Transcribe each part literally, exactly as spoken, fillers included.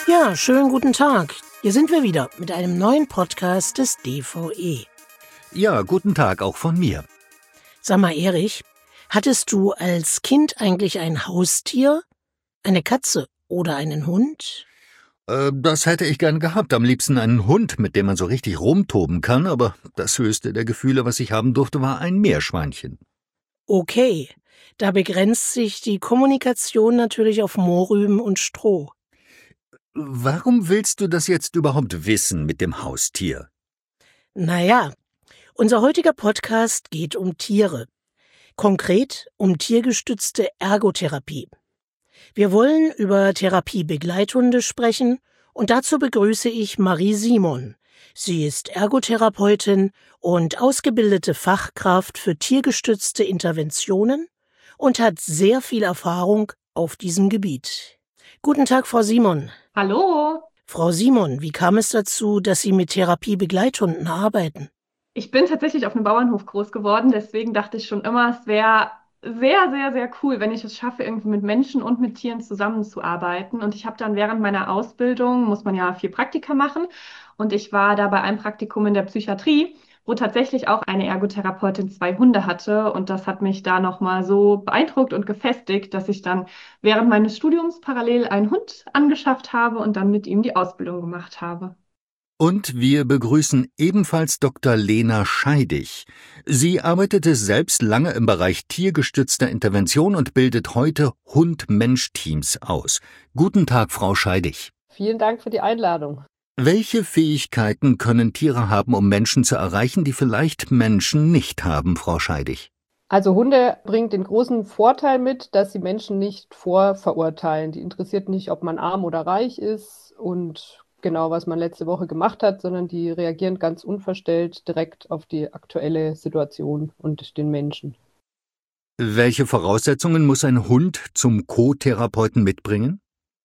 Ja, schönen guten Tag. Hier sind wir wieder mit einem neuen Podcast des D V E. Ja, guten Tag auch von mir. Sag mal, Erich, hattest du als Kind eigentlich ein Haustier, eine Katze oder einen Hund? Äh, das hätte ich gern gehabt. Am liebsten einen Hund, mit dem man so richtig rumtoben kann, aber das höchste der Gefühle, was ich haben durfte, war ein Meerschweinchen. Okay, da begrenzt sich die Kommunikation natürlich auf Mohrrüben und Stroh. Warum willst du das jetzt überhaupt wissen mit dem Haustier? Naja, unser heutiger Podcast geht um Tiere. Konkret um tiergestützte Ergotherapie. Wir wollen über Therapiebegleithunde sprechen und dazu begrüße ich Marie Simon. Sie ist Ergotherapeutin und ausgebildete Fachkraft für tiergestützte Interventionen und hat sehr viel Erfahrung auf diesem Gebiet. Guten Tag, Frau Simon. Hallo. Frau Simon, wie kam es dazu, dass Sie mit Therapiebegleithunden arbeiten? Ich bin tatsächlich auf einem Bauernhof groß geworden, deswegen dachte ich schon immer, es wäre sehr, sehr, sehr cool, wenn ich es schaffe, irgendwie mit Menschen und mit Tieren zusammenzuarbeiten. Und ich habe dann während meiner Ausbildung, muss man ja viel Praktika machen, und ich war da bei einem Praktikum in der Psychiatrie, wo tatsächlich auch eine Ergotherapeutin zwei Hunde hatte. Und das hat mich da nochmal so beeindruckt und gefestigt, dass ich dann während meines Studiums parallel einen Hund angeschafft habe und dann mit ihm die Ausbildung gemacht habe. Und wir begrüßen ebenfalls Doktor Lena Scheidig. Sie arbeitete selbst lange im Bereich tiergestützter Intervention und bildet heute Hund-Mensch-Teams aus. Guten Tag, Frau Scheidig. Vielen Dank für die Einladung. Welche Fähigkeiten können Tiere haben, um Menschen zu erreichen, die vielleicht Menschen nicht haben, Frau Scheidig? Also Hunde bringt den großen Vorteil mit, dass sie Menschen nicht vorverurteilen. Die interessiert nicht, ob man arm oder reich ist und genau, was man letzte Woche gemacht hat, sondern die reagieren ganz unverstellt direkt auf die aktuelle Situation und den Menschen. Welche Voraussetzungen muss ein Hund zum Co-Therapeuten mitbringen?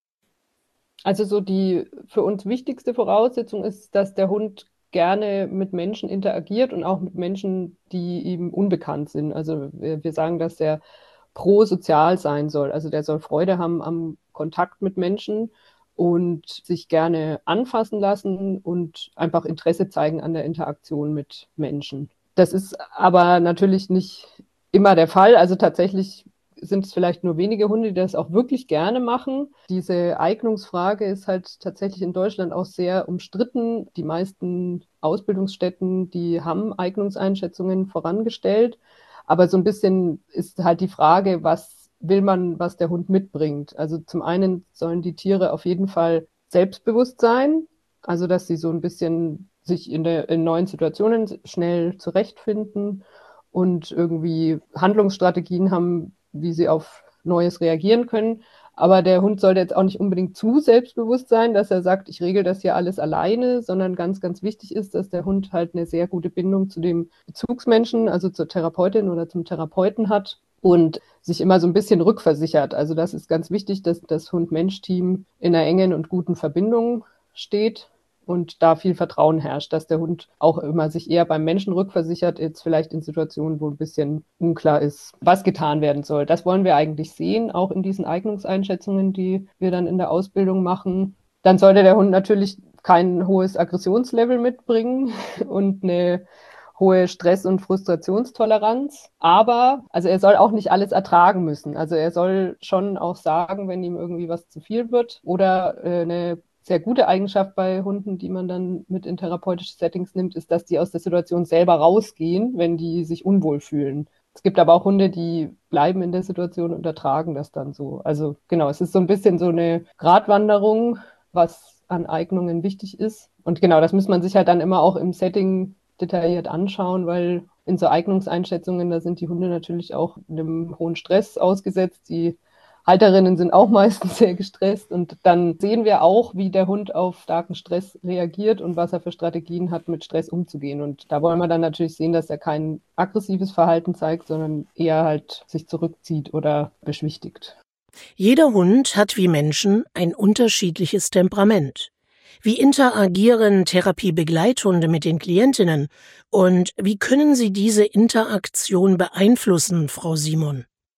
Also so die für uns wichtigste Voraussetzung ist, dass der Hund gerne mit Menschen interagiert und auch mit Menschen, die ihm unbekannt sind. Also wir, wir sagen, dass der prosozial sein soll. Also der soll Freude haben am Kontakt mit Menschen und sich gerne anfassen lassen und einfach Interesse zeigen an der Interaktion mit Menschen. Das ist aber natürlich nicht immer der Fall. Also tatsächlich sind es vielleicht nur wenige Hunde, die das auch wirklich gerne machen. Diese Eignungsfrage ist halt tatsächlich in Deutschland auch sehr umstritten. Die meisten Ausbildungsstätten, die haben Eignungseinschätzungen vorangestellt. Aber so ein bisschen ist halt die Frage, was will man, was der Hund mitbringt. Also zum einen sollen die Tiere auf jeden Fall selbstbewusst sein, also dass sie so ein bisschen sich in, der, in neuen Situationen schnell zurechtfinden und irgendwie Handlungsstrategien haben, wie sie auf Neues reagieren können. Aber der Hund sollte jetzt auch nicht unbedingt zu selbstbewusst sein, dass er sagt, ich regel das hier alles alleine, sondern ganz, ganz wichtig ist, dass der Hund halt eine sehr gute Bindung zu dem Bezugsmenschen, also zur Therapeutin oder zum Therapeuten hat und sich immer so ein bisschen rückversichert. Also das ist ganz wichtig, dass das Hund-Mensch-Team in einer engen und guten Verbindung steht und da viel Vertrauen herrscht, dass der Hund auch immer sich eher beim Menschen rückversichert, jetzt vielleicht in Situationen, wo ein bisschen unklar ist, was getan werden soll. Das wollen wir eigentlich sehen, auch in diesen Eignungseinschätzungen, die wir dann in der Ausbildung machen. Dann sollte der Hund natürlich kein hohes Aggressionslevel mitbringen und eine hohe Stress- und Frustrationstoleranz. Aber also er soll auch nicht alles ertragen müssen. Also er soll schon auch sagen, wenn ihm irgendwie was zu viel wird oder äh, eine sehr gute Eigenschaft bei Hunden, die man dann mit in therapeutische Settings nimmt, ist, dass die aus der Situation selber rausgehen, wenn die sich unwohl fühlen. Es gibt aber auch Hunde, die bleiben in der Situation und ertragen das dann so. Also genau, es ist so ein bisschen so eine Gratwanderung, was an Eignungen wichtig ist. Und genau, das muss man sich halt dann immer auch im Setting detailliert anschauen, weil in so Eignungseinschätzungen, da sind die Hunde natürlich auch einem hohen Stress ausgesetzt. Die Halterinnen sind auch meistens sehr gestresst und dann sehen wir auch, wie der Hund auf starken Stress reagiert und was er für Strategien hat, mit Stress umzugehen. Und da wollen wir dann natürlich sehen, dass er kein aggressives Verhalten zeigt, sondern eher halt sich zurückzieht oder beschwichtigt. Jeder Hund hat wie Menschen ein unterschiedliches Temperament. Wie interagieren Therapiebegleithunde mit den Klientinnen und wie können sie diese Interaktion beeinflussen, Frau Simon?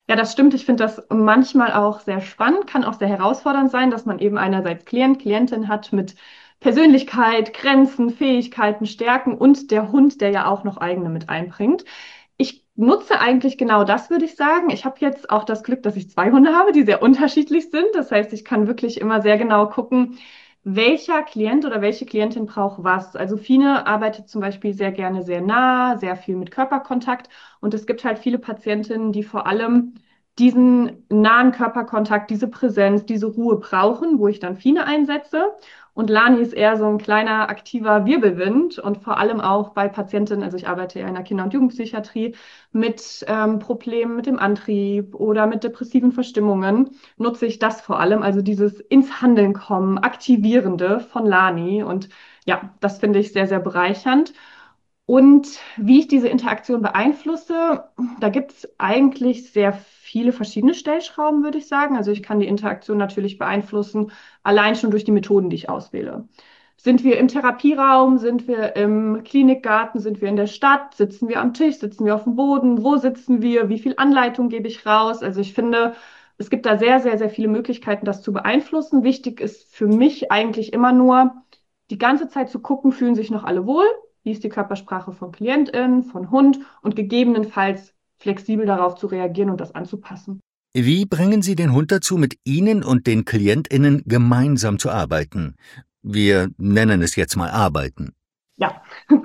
Ja, das stimmt. Ich finde das manchmal auch sehr spannend, kann auch sehr herausfordernd sein, dass man eben einerseits Klient, Klientin hat mit Persönlichkeit, Grenzen, Fähigkeiten, Stärken und der Hund, der ja auch noch eigene mit einbringt. Ich nutze eigentlich genau das, würde ich sagen. Ich habe jetzt auch das Glück, dass ich zwei Hunde habe, die sehr unterschiedlich sind. Das heißt, ich kann wirklich immer sehr genau gucken, welcher Klient oder welche Klientin braucht was. Also Fine arbeitet zum Beispiel sehr gerne sehr nah, sehr viel mit Körperkontakt. Und es gibt halt viele Patientinnen, die vor allem diesen nahen Körperkontakt, diese Präsenz, diese Ruhe brauchen, wo ich dann Fine einsetze. Und Lani ist eher so ein kleiner aktiver Wirbelwind und vor allem auch bei Patientinnen, also ich arbeite ja in der Kinder- und Jugendpsychiatrie, mit ähm, Problemen mit dem Antrieb oder mit depressiven Verstimmungen nutze ich das vor allem, also dieses ins Handeln kommen, Aktivierende von Lani. Und ja, das finde ich sehr, sehr bereichernd. Und wie ich diese Interaktion beeinflusse, da gibt es eigentlich sehr viele verschiedene Stellschrauben, würde ich sagen. Also ich kann die Interaktion natürlich beeinflussen, allein schon durch die Methoden, die ich auswähle. Sind wir im Therapieraum, sind wir im Klinikgarten, sind wir in der Stadt, sitzen wir am Tisch, sitzen wir auf dem Boden, wo sitzen wir, wie viel Anleitung gebe ich raus? Also ich finde, es gibt da sehr, sehr, sehr viele Möglichkeiten, das zu beeinflussen. Wichtig ist für mich eigentlich immer nur, die ganze Zeit zu gucken, fühlen sich noch alle wohl? Wie ist die Körpersprache von Klientin, von Hund und gegebenenfalls flexibel darauf zu reagieren und das anzupassen. Wie bringen Sie den Hund dazu, mit Ihnen und den KlientInnen gemeinsam zu arbeiten? Wir nennen es jetzt mal Arbeiten. Ja,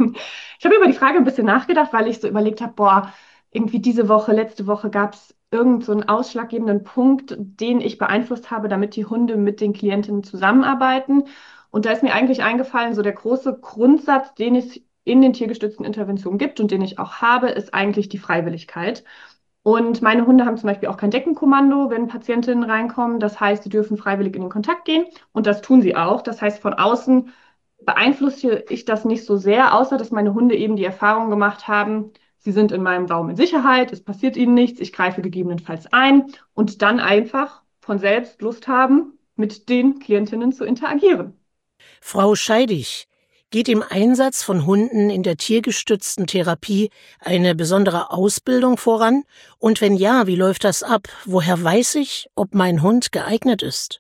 ich habe über die Frage ein bisschen nachgedacht, weil ich so überlegt habe, boah, irgendwie diese Woche, letzte Woche gab es irgend so einen ausschlaggebenden Punkt, den ich beeinflusst habe, damit die Hunde mit den Klientinnen zusammenarbeiten. Und da ist mir eigentlich eingefallen, so der große Grundsatz, den es in den tiergestützten Interventionen gibt und den ich auch habe, ist eigentlich die Freiwilligkeit. Und meine Hunde haben zum Beispiel auch kein Deckenkommando, wenn Patientinnen reinkommen. Das heißt, sie dürfen freiwillig in den Kontakt gehen und das tun sie auch. Das heißt, von außen beeinflusse ich das nicht so sehr, außer dass meine Hunde eben die Erfahrung gemacht haben, sie sind in meinem Raum in Sicherheit, es passiert ihnen nichts, ich greife gegebenenfalls ein und dann einfach von selbst Lust haben, mit den Klientinnen zu interagieren. Frau Scheidig, geht im Einsatz von Hunden in der tiergestützten Therapie eine besondere Ausbildung voran? Und wenn ja, wie läuft das ab? Woher weiß ich, ob mein Hund geeignet ist?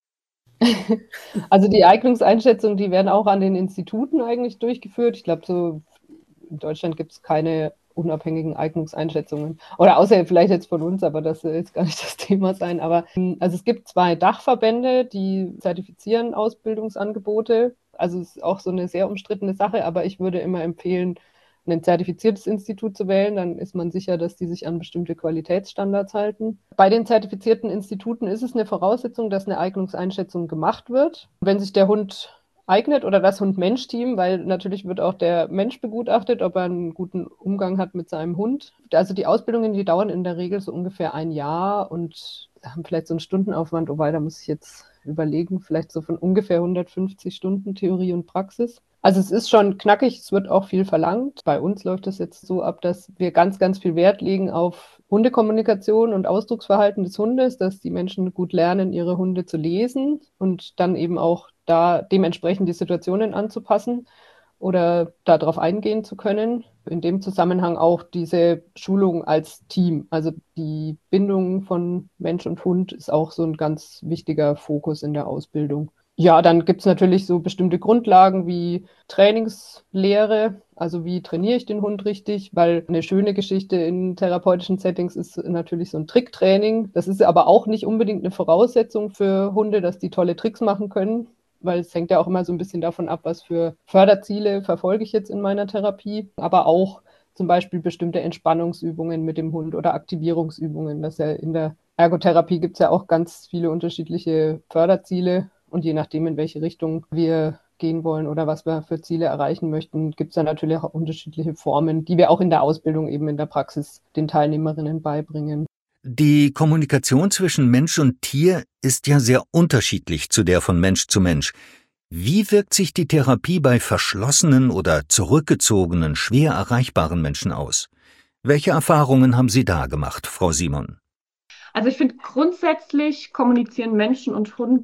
Also die Eignungseinschätzungen, die werden auch an den Instituten eigentlich durchgeführt. Ich glaube, so in Deutschland gibt es keine unabhängigen Eignungseinschätzungen. Oder außer vielleicht jetzt von uns, aber das soll jetzt gar nicht das Thema sein. Aber also es gibt zwei Dachverbände, die zertifizieren Ausbildungsangebote. Also es ist auch so eine sehr umstrittene Sache, aber ich würde immer empfehlen, ein zertifiziertes Institut zu wählen, dann ist man sicher, dass die sich an bestimmte Qualitätsstandards halten. Bei den zertifizierten Instituten ist es eine Voraussetzung, dass eine Eignungseinschätzung gemacht wird. Wenn sich der Hund eignet oder das Hund-Mensch-Team, weil natürlich wird auch der Mensch begutachtet, ob er einen guten Umgang hat mit seinem Hund. Also die Ausbildungen, die dauern in der Regel so ungefähr ein Jahr und haben vielleicht so einen Stundenaufwand, wobei da muss ich jetzt überlegen, vielleicht so von ungefähr hundertfünfzig Stunden Theorie und Praxis. Also es ist schon knackig, es wird auch viel verlangt. Bei uns läuft es jetzt so ab, dass wir ganz, ganz viel Wert legen auf Hundekommunikation und Ausdrucksverhalten des Hundes, dass die Menschen gut lernen, ihre Hunde zu lesen und dann eben auch da dementsprechend die Situationen anzupassen oder darauf eingehen zu können. In dem Zusammenhang auch diese Schulung als Team. Also die Bindung von Mensch und Hund ist auch so ein ganz wichtiger Fokus in der Ausbildung. Ja, dann gibt es natürlich so bestimmte Grundlagen wie Trainingslehre, also wie trainiere ich den Hund richtig, weil eine schöne Geschichte in therapeutischen Settings ist natürlich so ein Tricktraining. Das ist aber auch nicht unbedingt eine Voraussetzung für Hunde, dass die tolle Tricks machen können, weil es hängt ja auch immer so ein bisschen davon ab, was für Förderziele verfolge ich jetzt in meiner Therapie, aber auch zum Beispiel bestimmte Entspannungsübungen mit dem Hund oder Aktivierungsübungen. Das ja in der Ergotherapie gibt es ja auch ganz viele unterschiedliche Förderziele. Und je nachdem, in welche Richtung wir gehen wollen oder was wir für Ziele erreichen möchten, gibt es dann natürlich auch unterschiedliche Formen, die wir auch in der Ausbildung eben in der Praxis den Teilnehmerinnen beibringen. Die Kommunikation zwischen Mensch und Tier ist ja sehr unterschiedlich zu der von Mensch zu Mensch. Wie wirkt sich die Therapie bei verschlossenen oder zurückgezogenen, schwer erreichbaren Menschen aus? Welche Erfahrungen haben Sie da gemacht, Frau Simon? Also ich finde, grundsätzlich kommunizieren Menschen und Hund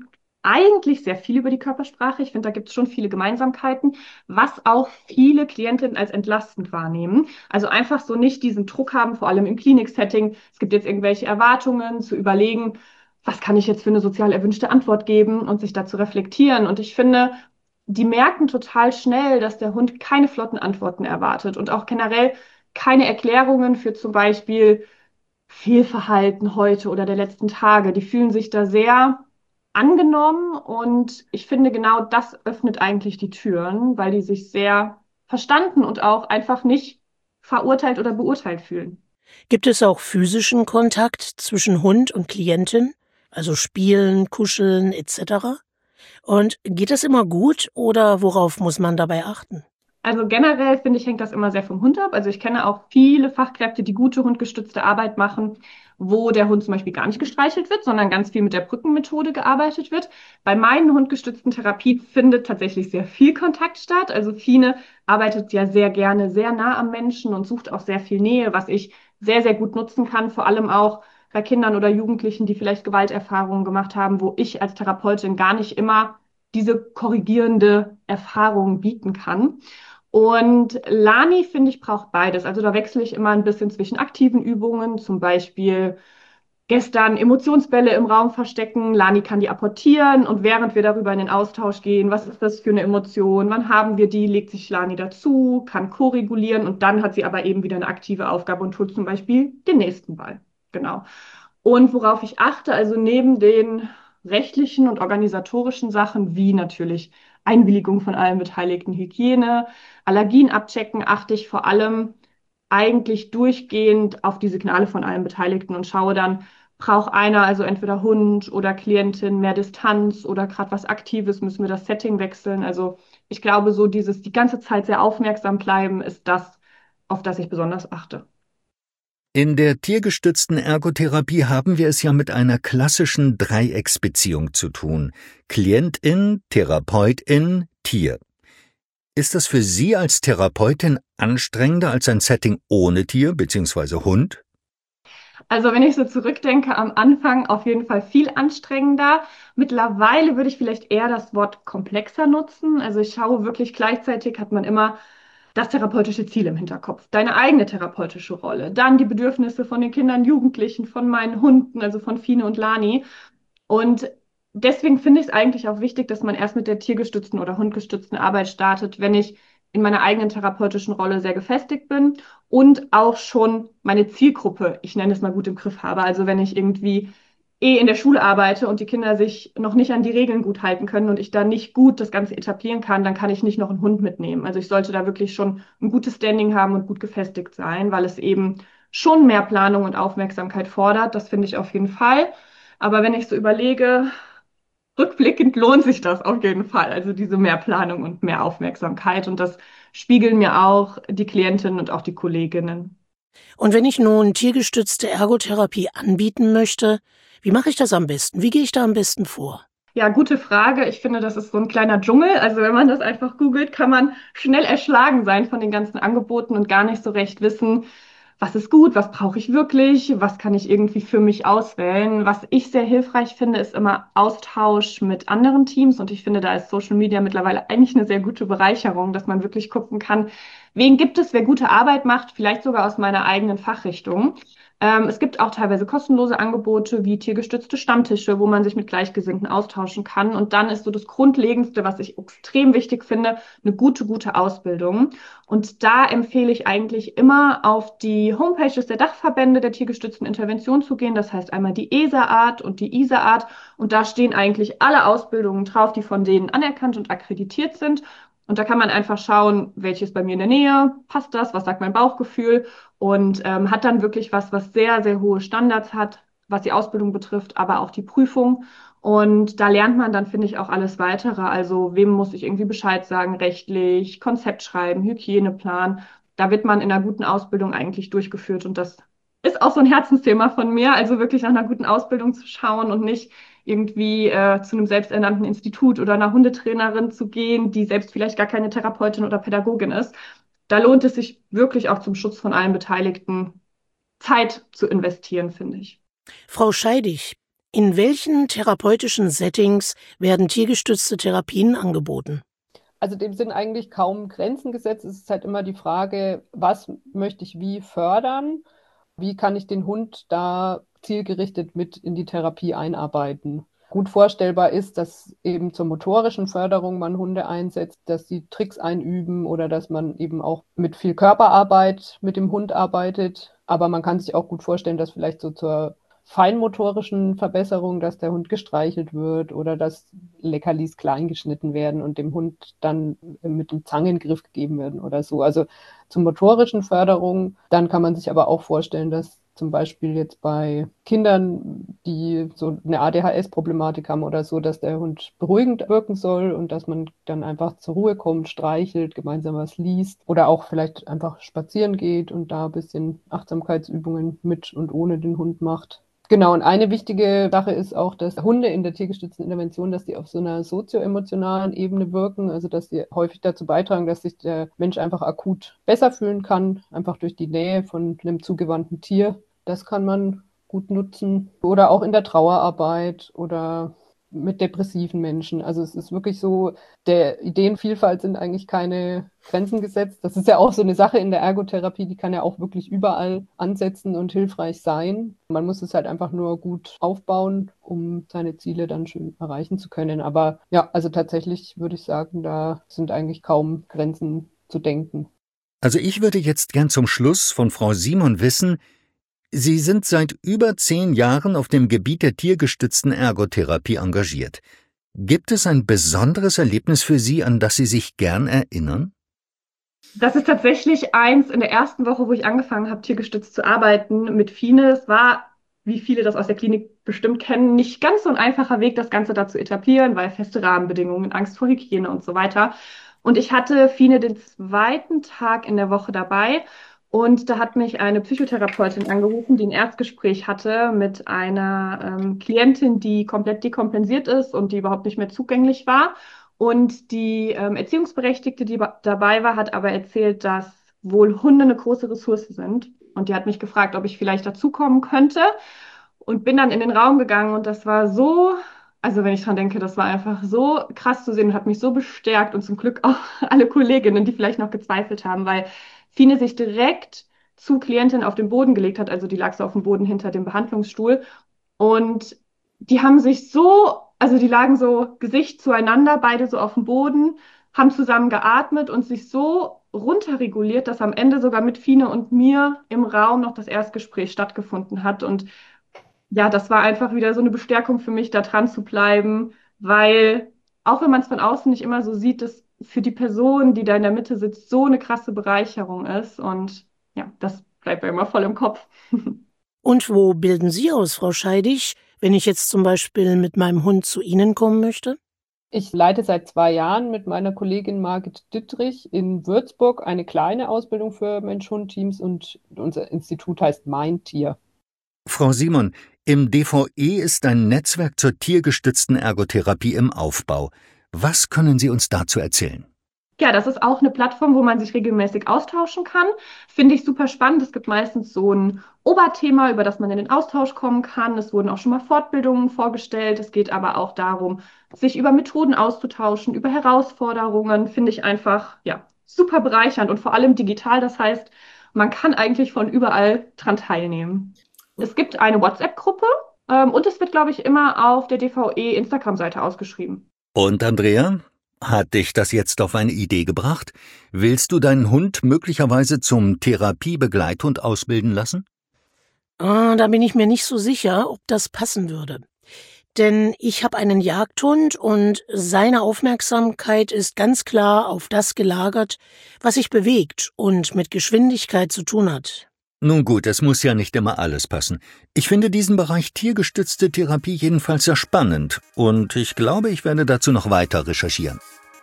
eigentlich sehr viel über die Körpersprache. Ich finde, da gibt es schon viele Gemeinsamkeiten, was auch viele Klientinnen als entlastend wahrnehmen. Also einfach so nicht diesen Druck haben, vor allem im Kliniksetting. Es gibt jetzt irgendwelche Erwartungen, zu überlegen, was kann ich jetzt für eine sozial erwünschte Antwort geben und sich dazu reflektieren. Und ich finde, die merken total schnell, dass der Hund keine flotten Antworten erwartet und auch generell keine Erklärungen für zum Beispiel Fehlverhalten heute oder der letzten Tage. Die fühlen sich da sehr angenommen und ich finde, genau das öffnet eigentlich die Türen, weil die sich sehr verstanden und auch einfach nicht verurteilt oder beurteilt fühlen. Gibt es auch physischen Kontakt zwischen Hund und Klientin? Also Spielen, Kuscheln et cetera? Und geht das immer gut oder worauf muss man dabei achten? Also generell finde ich, hängt das immer sehr vom Hund ab. Also ich kenne auch viele Fachkräfte, die gute hundgestützte Arbeit machen, wo der Hund zum Beispiel gar nicht gestreichelt wird, sondern ganz viel mit der Brückenmethode gearbeitet wird. Bei meinen hundgestützten Therapien findet tatsächlich sehr viel Kontakt statt. Also Fine arbeitet ja sehr gerne sehr nah am Menschen und sucht auch sehr viel Nähe, was ich sehr, sehr gut nutzen kann, vor allem auch bei Kindern oder Jugendlichen, die vielleicht Gewalterfahrungen gemacht haben, wo ich als Therapeutin gar nicht immer diese korrigierende Erfahrung bieten kann. Und Lani, finde ich, braucht beides. Also da wechsle ich immer ein bisschen zwischen aktiven Übungen, zum Beispiel gestern Emotionsbälle im Raum verstecken. Lani kann die apportieren und während wir darüber in den Austausch gehen, was ist das für eine Emotion, wann haben wir die, legt sich Lani dazu, kann koregulieren und dann hat sie aber eben wieder eine aktive Aufgabe und holt zum Beispiel den nächsten Ball. Genau. Und worauf ich achte, also neben den rechtlichen und organisatorischen Sachen, wie natürlich Einwilligung von allen Beteiligten, Hygiene, Allergien abchecken, achte ich vor allem eigentlich durchgehend auf die Signale von allen Beteiligten und schaue dann, braucht einer, also entweder Hund oder Klientin, mehr Distanz oder gerade was Aktives, müssen wir das Setting wechseln. Also ich glaube, so dieses die ganze Zeit sehr aufmerksam bleiben, ist das, auf das ich besonders achte. In der tiergestützten Ergotherapie haben wir es ja mit einer klassischen Dreiecksbeziehung zu tun. Klientin, Therapeutin, Tier. Ist das für Sie als Therapeutin anstrengender als ein Setting ohne Tier bzw. Hund? Also wenn ich so zurückdenke, am Anfang auf jeden Fall viel anstrengender. Mittlerweile würde ich vielleicht eher das Wort komplexer nutzen. Also ich schaue wirklich gleichzeitig, hat man immer das therapeutische Ziel im Hinterkopf, deine eigene therapeutische Rolle, dann die Bedürfnisse von den Kindern, Jugendlichen, von meinen Hunden, also von Fine und Lani. Und deswegen finde ich es eigentlich auch wichtig, dass man erst mit der tiergestützten oder hundgestützten Arbeit startet, wenn ich in meiner eigenen therapeutischen Rolle sehr gefestigt bin und auch schon meine Zielgruppe, ich nenne es mal gut im Griff habe. Also wenn ich irgendwie eh in der Schule arbeite und die Kinder sich noch nicht an die Regeln gut halten können und ich da nicht gut das Ganze etablieren kann, dann kann ich nicht noch einen Hund mitnehmen. Also ich sollte da wirklich schon ein gutes Standing haben und gut gefestigt sein, weil es eben schon mehr Planung und Aufmerksamkeit fordert. Das finde ich auf jeden Fall. Aber wenn ich so überlege, rückblickend lohnt sich das auf jeden Fall. Also diese mehr Planung und mehr Aufmerksamkeit. Und das spiegeln mir auch die Klientinnen und auch die Kolleginnen. Und wenn ich nun tiergestützte Ergotherapie anbieten möchte, wie mache ich das am besten? Wie gehe ich da am besten vor? Ja, gute Frage. Ich finde, das ist so ein kleiner Dschungel. Also wenn man das einfach googelt, kann man schnell erschlagen sein von den ganzen Angeboten und gar nicht so recht wissen, was ist gut, was brauche ich wirklich, was kann ich irgendwie für mich auswählen. Was ich sehr hilfreich finde, ist immer Austausch mit anderen Teams. Und ich finde, da ist Social Media mittlerweile eigentlich eine sehr gute Bereicherung, dass man wirklich gucken kann, wen gibt es, wer gute Arbeit macht, vielleicht sogar aus meiner eigenen Fachrichtung. Ähm, es gibt auch teilweise kostenlose Angebote wie tiergestützte Stammtische, wo man sich mit Gleichgesinnten austauschen kann. Und dann ist so das Grundlegendste, was ich extrem wichtig finde, eine gute, gute Ausbildung. Und da empfehle ich eigentlich immer auf die Homepages der Dachverbände der tiergestützten Intervention zu gehen. Das heißt einmal die E S A-Art und die I S A-Art. Und da stehen eigentlich alle Ausbildungen drauf, die von denen anerkannt und akkreditiert sind. Und da kann man einfach schauen, welches bei mir in der Nähe, passt das, was sagt mein Bauchgefühl und ähm, hat dann wirklich was, was sehr, sehr hohe Standards hat, was die Ausbildung betrifft, aber auch die Prüfung. Und da lernt man dann, finde ich, auch alles weitere. Also wem muss ich irgendwie Bescheid sagen, rechtlich, Konzept schreiben, Hygieneplan. Da wird man in einer guten Ausbildung eigentlich durchgeführt. Und das ist auch so ein Herzensthema von mir, also wirklich nach einer guten Ausbildung zu schauen und nicht irgendwie äh, zu einem selbsternannten Institut oder einer Hundetrainerin zu gehen, die selbst vielleicht gar keine Therapeutin oder Pädagogin ist. Da lohnt es sich wirklich auch zum Schutz von allen Beteiligten Zeit zu investieren, finde ich. Frau Scheidig, In welchen therapeutischen Settings werden tiergestützte Therapien angeboten? Also dem sind eigentlich kaum Grenzen gesetzt. Es ist halt immer die Frage, was möchte ich wie fördern? Wie kann ich den Hund da zielgerichtet mit in die Therapie einarbeiten? Gut vorstellbar ist, dass eben zur motorischen Förderung man Hunde einsetzt, dass sie Tricks einüben oder dass man eben auch mit viel Körperarbeit mit dem Hund arbeitet. Aber man kann sich auch gut vorstellen, dass vielleicht so zur feinmotorischen Verbesserung, dass der Hund gestreichelt wird oder dass Leckerlis klein geschnitten werden und dem Hund dann mit dem Zangengriff gegeben werden oder so. Also zur motorischen Förderung. Dann kann man sich aber auch vorstellen, dass zum Beispiel jetzt bei Kindern, die so eine A D H S-Problematik haben oder so, dass der Hund beruhigend wirken soll und dass man dann einfach zur Ruhe kommt, streichelt, gemeinsam was liest oder auch vielleicht einfach spazieren geht und da ein bisschen Achtsamkeitsübungen mit und ohne den Hund macht. Genau, und eine wichtige Sache ist auch, dass Hunde in der tiergestützten Intervention, dass die auf so einer sozioemotionalen Ebene wirken, also dass sie häufig dazu beitragen, dass sich der Mensch einfach akut besser fühlen kann, einfach durch die Nähe von einem zugewandten Tier. Das kann man gut nutzen. Oder auch in der Trauerarbeit oder mit depressiven Menschen. Also es ist wirklich so, der Ideenvielfalt sind eigentlich keine Grenzen gesetzt. Das ist ja auch so eine Sache in der Ergotherapie, die kann ja auch wirklich überall ansetzen und hilfreich sein. Man muss es halt einfach nur gut aufbauen, um seine Ziele dann schön erreichen zu können. Aber ja, also tatsächlich würde ich sagen, da sind eigentlich kaum Grenzen zu denken. Also ich würde jetzt gern zum Schluss von Frau Simon wissen, Sie sind seit über zehn Jahren auf dem Gebiet der tiergestützten Ergotherapie engagiert. Gibt es ein besonderes Erlebnis für Sie, an das Sie sich gern erinnern? Das ist tatsächlich eins in der ersten Woche, wo ich angefangen habe, tiergestützt zu arbeiten mit Fine. Es war, wie viele das aus der Klinik bestimmt kennen, nicht ganz so ein einfacher Weg, das Ganze da zu etablieren, weil feste Rahmenbedingungen, Angst vor Hygiene und so weiter. Und ich hatte Fine den zweiten Tag in der Woche dabei. Und da hat mich eine Psychotherapeutin angerufen, die ein Erstgespräch hatte mit einer ähm, Klientin, die komplett dekompensiert ist und die überhaupt nicht mehr zugänglich war. Und die ähm, Erziehungsberechtigte, die dabei war, hat aber erzählt, dass wohl Hunde eine große Ressource sind. Und die hat mich gefragt, ob ich vielleicht dazukommen könnte. Und bin dann in den Raum gegangen und das war so, also wenn ich dran denke, das war einfach so krass zu sehen und hat mich so bestärkt und zum Glück auch alle Kolleginnen, die vielleicht noch gezweifelt haben, weil Fine sich direkt zu Klientin auf den Boden gelegt hat, also die lag so auf dem Boden hinter dem Behandlungsstuhl und die haben sich so, also die lagen so Gesicht zueinander, beide so auf dem Boden, haben zusammen geatmet und sich so runterreguliert, dass am Ende sogar mit Fine und mir im Raum noch das Erstgespräch stattgefunden hat und ja, das war einfach wieder so eine Bestärkung für mich, da dran zu bleiben, weil auch wenn man es von außen nicht immer so sieht, dass für die Person, die da in der Mitte sitzt, so eine krasse Bereicherung ist. Und ja, das bleibt mir immer voll im Kopf. Und wo bilden Sie aus, Frau Scheidig, wenn ich jetzt zum Beispiel mit meinem Hund zu Ihnen kommen möchte? Ich leite seit zwei Jahren mit meiner Kollegin Margit Dittrich in Würzburg eine kleine Ausbildung für Mensch-Hund-Teams und unser Institut heißt Mein Tier. Frau Simon, im D V E ist ein Netzwerk zur tiergestützten Ergotherapie im Aufbau. Was können Sie uns dazu erzählen? Ja, das ist auch eine Plattform, wo man sich regelmäßig austauschen kann. Finde ich super spannend. Es gibt meistens so ein Oberthema, über das man in den Austausch kommen kann. Es wurden auch schon mal Fortbildungen vorgestellt. Es geht aber auch darum, sich über Methoden auszutauschen, über Herausforderungen. Finde ich einfach, ja, super bereichernd und vor allem digital. Das heißt, man kann eigentlich von überall dran teilnehmen. Es gibt eine WhatsApp-Gruppe ähm, und es wird, glaube ich, immer auf der D V E-Instagram-Seite ausgeschrieben. Und Andrea, hat dich das jetzt auf eine Idee gebracht? Willst du deinen Hund möglicherweise zum Therapiebegleithund ausbilden lassen? Ah, da bin ich mir nicht so sicher, ob das passen würde. Denn ich habe einen Jagdhund und seine Aufmerksamkeit ist ganz klar auf das gelagert, was sich bewegt und mit Geschwindigkeit zu tun hat. Nun gut, es muss ja nicht immer alles passen. Ich finde diesen Bereich tiergestützte Therapie jedenfalls sehr spannend und ich glaube, ich werde dazu noch weiter recherchieren.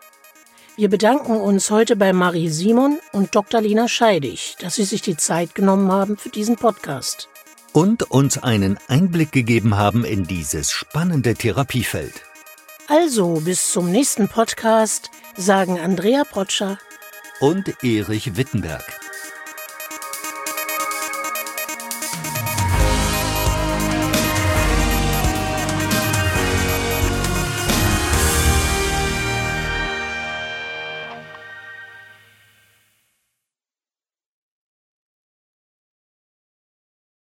Wir bedanken uns heute bei Marie Simon und Doktor Lena Scheidig, dass Sie sich die Zeit genommen haben für diesen Podcast. Und uns einen Einblick gegeben haben in dieses spannende Therapiefeld. Also, bis zum nächsten Podcast, sagen Andrea Protscher und Erich Wittenberg.